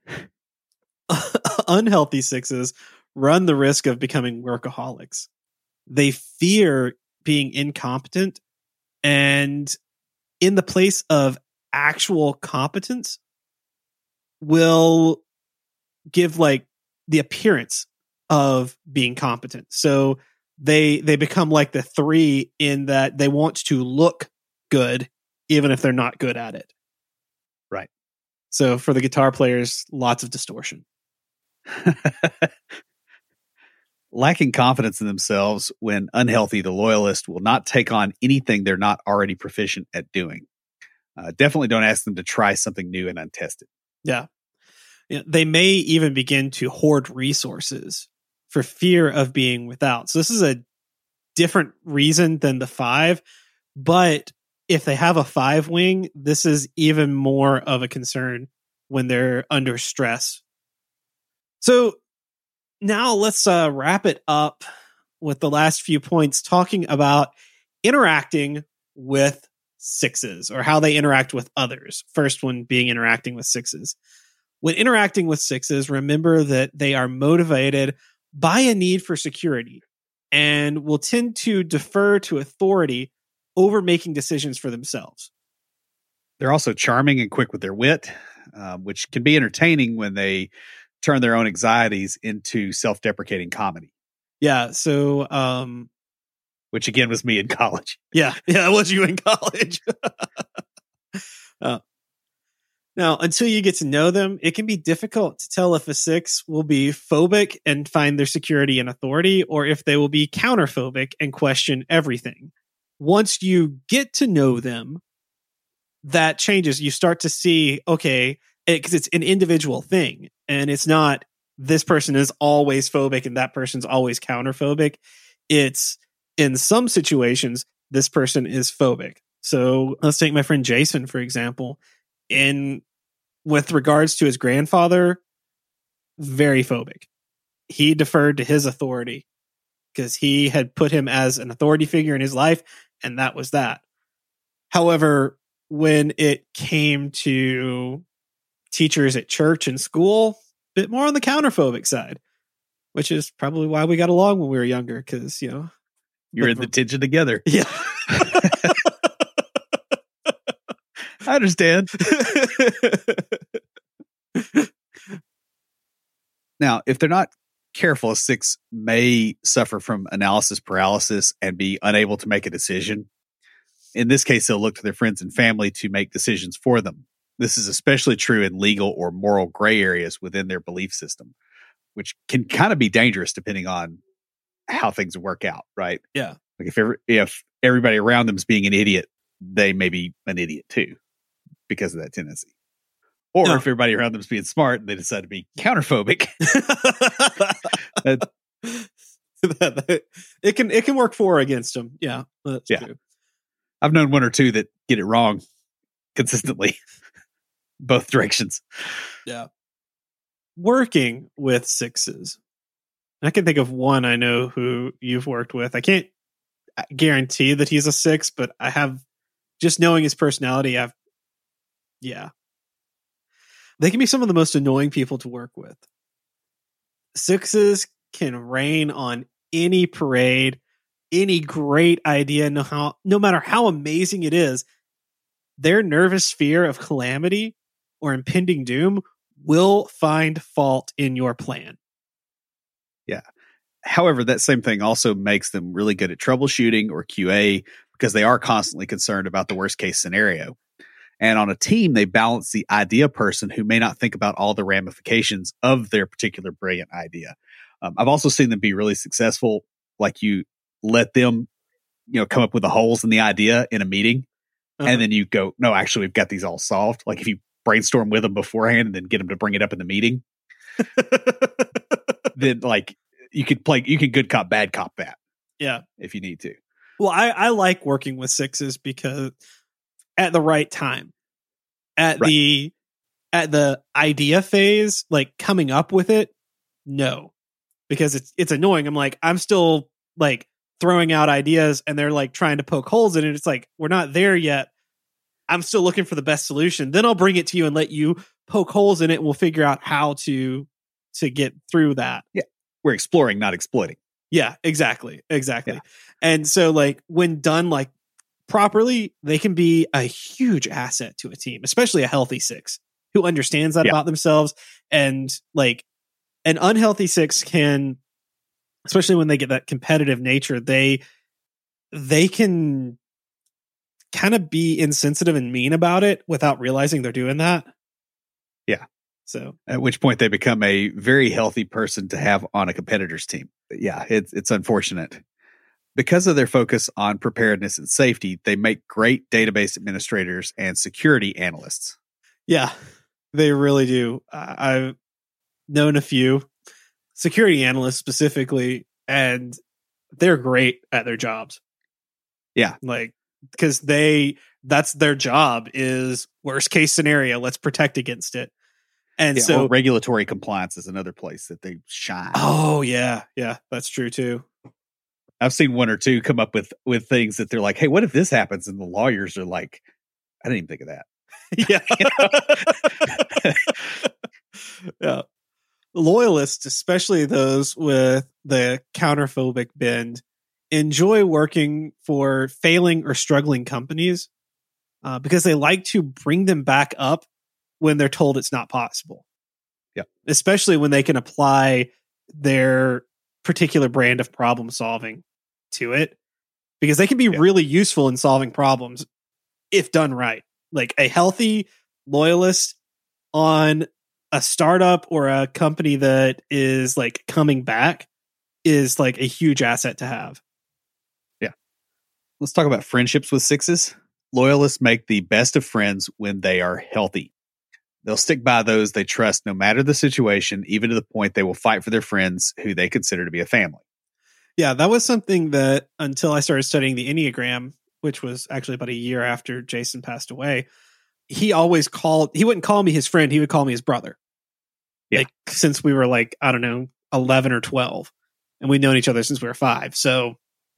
Unhealthy 6s run the risk of becoming workaholics. They fear being incompetent, and in the place of actual competence will give the appearance of being competent. So they become like the 3 in that they want to look good even if they're not good at it. Right. So for the guitar players, lots of distortion. Lacking confidence in themselves, when unhealthy, the loyalist will not take on anything they're not already proficient at doing. Definitely don't ask them to try something new and untested. Yeah. They may even begin to hoard resources for fear of being without. So this is a different reason than the 5, but if they have a 5 wing, this is even more of a concern when they're under stress. So now let's wrap it up with the last few points, talking about interacting with 6s, or how they interact with others. First one being interacting with 6s. When interacting with 6s, remember that they are motivated by a need for security and will tend to defer to authority over making decisions for themselves. They're also charming and quick with their wit, which can be entertaining when they turn their own anxieties into self-deprecating comedy. Yeah. So, which again was me in college. Yeah, it was you in college. Now, until you get to know them, it can be difficult to tell if a 6 will be phobic and find their security in authority, or if they will be counterphobic and question everything. Once you get to know them, that changes. You start to see, okay, because it's an individual thing, and it's not this person is always phobic and that person's always counterphobic. It's, in some situations, this person is phobic. So let's take my friend Jason, for example. With regards to his grandfather, very phobic. He deferred to his authority because he had put him as an authority figure in his life, and that was that. However, when it came to teachers at church and school, a bit more on the counterphobic side, which is probably why we got along when we were younger, because, you're in the tension together. Yeah. I understand. Now, if they're not careful, a 6 may suffer from analysis paralysis and be unable to make a decision. In this case, they'll look to their friends and family to make decisions for them. This is especially true in legal or moral gray areas within their belief system, which can kind of be dangerous depending on how things work out, right? Yeah. Like if everybody around them is being an idiot, they may be an idiot too because of that tendency. Or if everybody around them is being smart and they decide to be counterphobic. It can work for or against them. Yeah. That's true. I've known 1 or 2 that get it wrong consistently. Both directions. Yeah. Working with 6s. I can think of one I know who you've worked with. I can't guarantee that he's a 6, but I have, just knowing his personality, they can be some of the most annoying people to work with. 6s can rain on any parade, any great idea, no matter how amazing it is. Their nervous fear of calamity or impending doom will find fault in your plan. Yeah. However, that same thing also makes them really good at troubleshooting or QA, because they are constantly concerned about the worst case scenario. And on a team, they balance the idea person who may not think about all the ramifications of their particular brilliant idea. I've also seen them be really successful. Like you let them, come up with the holes in the idea in a meeting. And then you go, no, actually, we've got these all solved. Like if you brainstorm with them beforehand and then get them to bring it up in the meeting, then like you could good cop, bad cop that. Yeah. If you need to. Well, I like working with sixes because at the right time, at the idea phase, like coming up with it, no, because it's annoying. I'm still like throwing out ideas and they're like trying to poke holes in it. It's like, we're not there yet. I'm still looking for the best solution. Then I'll bring it to you and let you poke holes in it and we'll figure out how to get through that. Yeah. We're exploring, not exploiting. Yeah, exactly. Yeah. And so like when done like properly, they can be a huge asset to a team, especially a healthy six who understands that about themselves. And like an unhealthy six can, especially when they get that competitive nature, they can kind of be insensitive and mean about it without realizing they're doing that. Yeah. So at which point they become a very healthy person to have on a competitor's team. Yeah, it's unfortunate. Because of their focus on preparedness and safety, they make great database administrators and security analysts. Yeah, they really do. I've known a few security analysts specifically, and they're great at their jobs. Yeah. Like, because that's their job is worst case scenario. Let's protect against it. And so regulatory compliance is another place that they shine. Oh yeah. Yeah. That's true too. I've seen one or two come up with things that they're like, hey, what if this happens? And the lawyers are like, I didn't even think of that. Yeah. Yeah. Loyalists, especially those with the counterphobic bend, enjoy working for failing or struggling companies because they like to bring them back up when they're told it's not possible. Yeah. Especially when they can apply their particular brand of problem solving to it, because they can be really useful in solving problems if done right. Like a healthy loyalist on a startup or a company that is like coming back is like a huge asset to have. Yeah. Let's talk about friendships with sixes. Loyalists make the best of friends when they are healthy. They'll stick by those they trust no matter the situation, even to the point they will fight for their friends who they consider to be a family. Yeah, that was something that until I started studying the Enneagram, which was actually about a year after Jason passed away, he wouldn't call me his friend, he would call me his brother. Yeah. Like, since we were like, I don't know, 11 or 12. And we'd known each other since we were 5. So,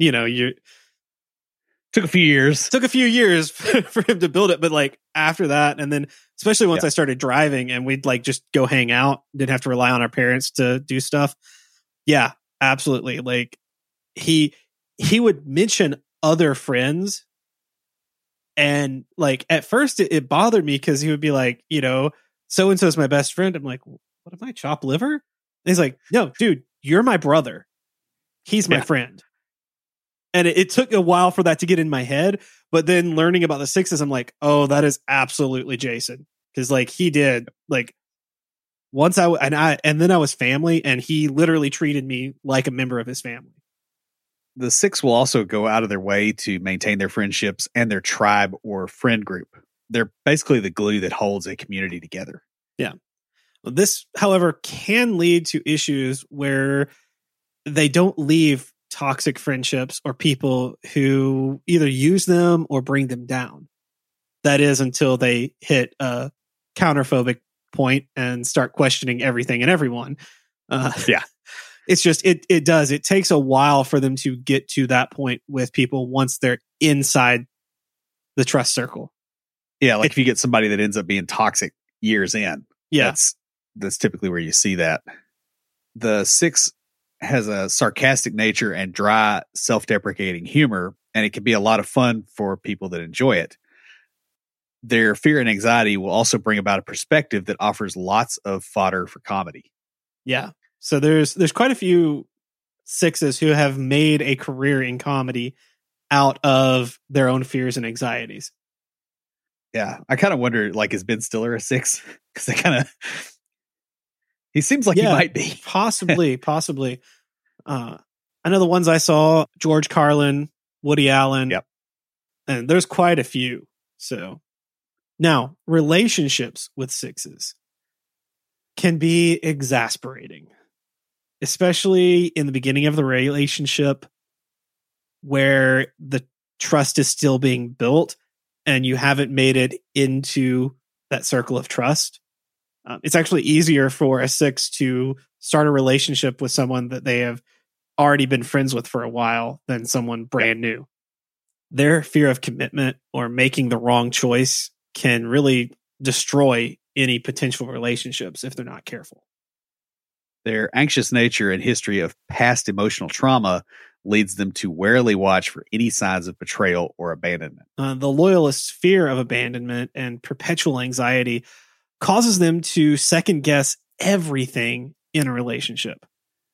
took a few years for him to build it. But like after that, and then especially once I started driving and we'd like just go hang out, didn't have to rely on our parents to do stuff. Yeah, absolutely. Like he would mention other friends. And like at first it bothered me because he would be like, so-and-so is my best friend. I'm like, what am I, chopped liver? And he's like, no, dude, you're my brother. He's my friend. And it took a while for that to get in my head. But then learning about the sixes, I'm like, oh, that is absolutely Jason. Because like he did, like once and then I was family, and he literally treated me like a member of his family. The six will also go out of their way to maintain their friendships and their tribe or friend group. They're basically the glue that holds a community together. Yeah. This, however, can lead to issues where they don't leave toxic friendships or people who either use them or bring them down. That is until they hit a counterphobic point and start questioning everything and everyone. It's just, it takes a while for them to get to that point with people once they're inside the trust circle. Yeah. Like if you get somebody that ends up being toxic years in, yeah, that's typically where you see that. The six has a sarcastic nature and dry, self-deprecating humor, and it can be a lot of fun for people that enjoy it. Their fear and anxiety will also bring about a perspective that offers lots of fodder for comedy. Yeah. So there's quite a few sixes who have made a career in comedy out of their own fears and anxieties. Yeah. I kind of wonder, like, is Ben Stiller a 6? Because he seems like he might be. Possibly. I know the ones I saw, George Carlin, Woody Allen. Yep. And there's quite a few. So now, relationships with 6s can be exasperating, especially in the beginning of the relationship where the trust is still being built and you haven't made it into that circle of trust. It's actually easier for a 6 to start a relationship with someone that they have already been friends with for a while than someone brand new. Their fear of commitment or making the wrong choice can really destroy any potential relationships if they're not careful. Their anxious nature and history of past emotional trauma leads them to warily watch for any signs of betrayal or abandonment. The loyalist's fear of abandonment and perpetual anxiety causes them to second guess everything in a relationship.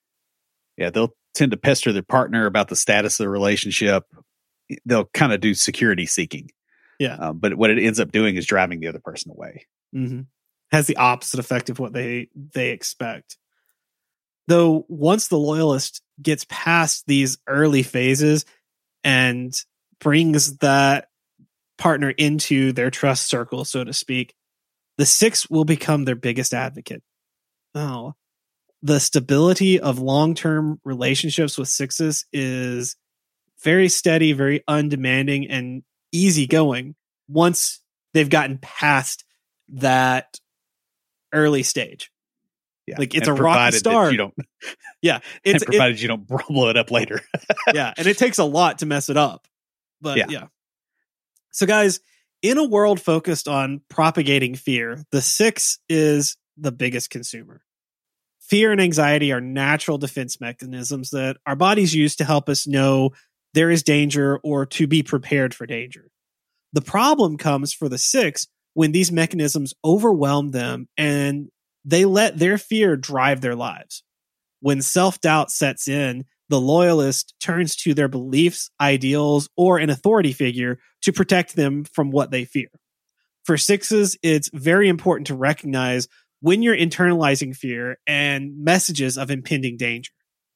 Yeah, they'll tend to pester their partner about the status of the relationship. They'll kind of do security seeking. Yeah. But what it ends up doing is driving the other person away. Mm-hmm. Has the opposite effect of what they expect. Though once the loyalist gets past these early phases and brings that partner into their trust circle, so to speak, the 6 will become their biggest advocate. Oh, the stability of long-term relationships with 6s is very steady, very undemanding, and easygoing once they've gotten past that early stage. Yeah. Like it's a rocky start. Yeah. It's provided you don't blow it up later. Yeah. And it takes a lot to mess it up. But yeah. So guys, in a world focused on propagating fear, the 6 is the biggest consumer. Fear and anxiety are natural defense mechanisms that our bodies use to help us know there is danger or to be prepared for danger. The problem comes for the 6 when these mechanisms overwhelm them and they let their fear drive their lives. When self-doubt sets in, the loyalist turns to their beliefs, ideals, or an authority figure to protect them from what they fear. For 6s, it's very important to recognize when you're internalizing fear and messages of impending danger.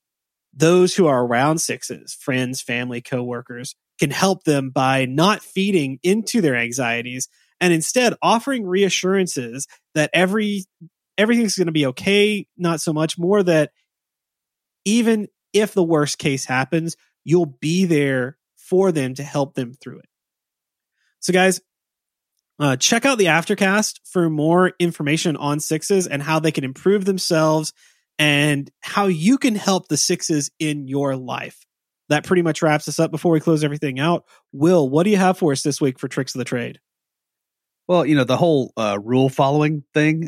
Those who are around 6s, friends, family, coworkers, can help them by not feeding into their anxieties and instead offering reassurances that everything's going to be okay, not so much more that even if the worst case happens, you'll be there for them to help them through it. So guys, check out the Aftercast for more information on 6s and how they can improve themselves and how you can help the 6s in your life. That pretty much wraps us up before we close everything out. Will, what do you have for us this week for Tricks of the Trade? Well, the whole rule following thing,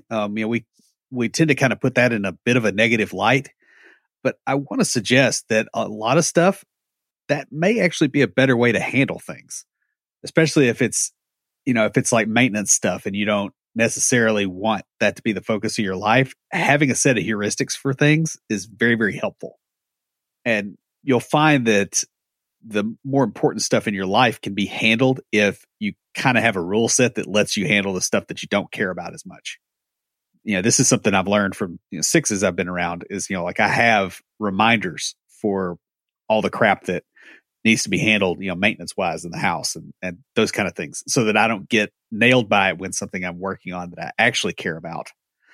we tend to kind of put that in a bit of a negative light, but I want to suggest that a lot of stuff that may actually be a better way to handle things, especially if it's like maintenance stuff and you don't necessarily want that to be the focus of your life. Having a set of heuristics for things is very, very helpful. And you'll find that the more important stuff in your life can be handled if you kind of have a rule set that lets you handle the stuff that you don't care about as much. This is something I've learned from 6s I've been around is, like I have reminders for all the crap that needs to be handled, maintenance wise in the house and those kind of things so that I don't get nailed by it when something I'm working on that I actually care about,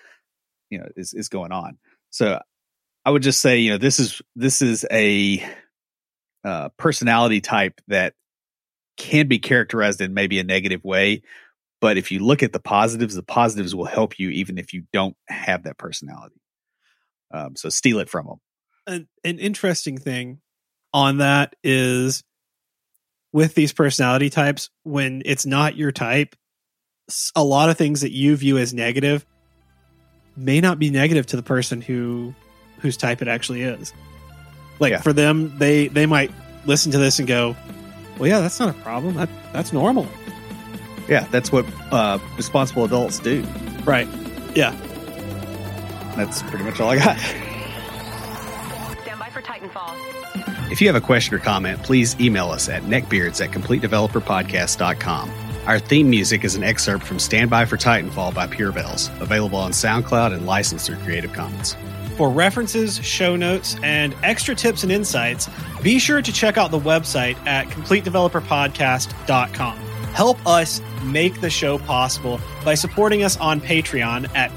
is going on. So I would just say, this is a personality type that can be characterized in maybe a negative way. But if you look at the positives will help you even if you don't have that personality. So steal it from them. An interesting thing on that is with these personality types, when it's not your type, a lot of things that you view as negative may not be negative to the person whose type it actually is. For them, they might listen to this and go, well, yeah, that's not a problem. That's normal. Yeah, that's what responsible adults do. Right. Yeah. That's pretty much all I got. Stand by for Titanfall. If you have a question or comment, please email us at neckbeards@completedeveloperpodcast.com. Our theme music is an excerpt from Stand By for Titanfall by Pure Bells, available on SoundCloud and licensed through Creative Commons. For references, show notes, and extra tips and insights, be sure to check out the website at CompleteDeveloperPodcast.com. Help us make the show possible by supporting us on Patreon at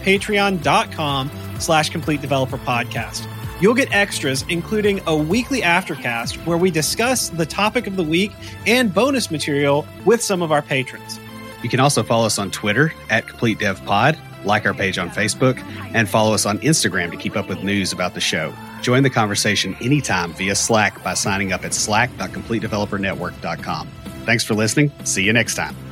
patreon.com/CompleteDeveloperPodcast. You'll get extras, including a weekly aftercast where we discuss the topic of the week and bonus material with some of our patrons. You can also follow us on Twitter at CompleteDevPod, like our page on Facebook, and follow us on Instagram to keep up with news about the show. Join the conversation anytime via Slack by signing up at slack.completedevelopernetwork.com. Thanks for listening. See you next time.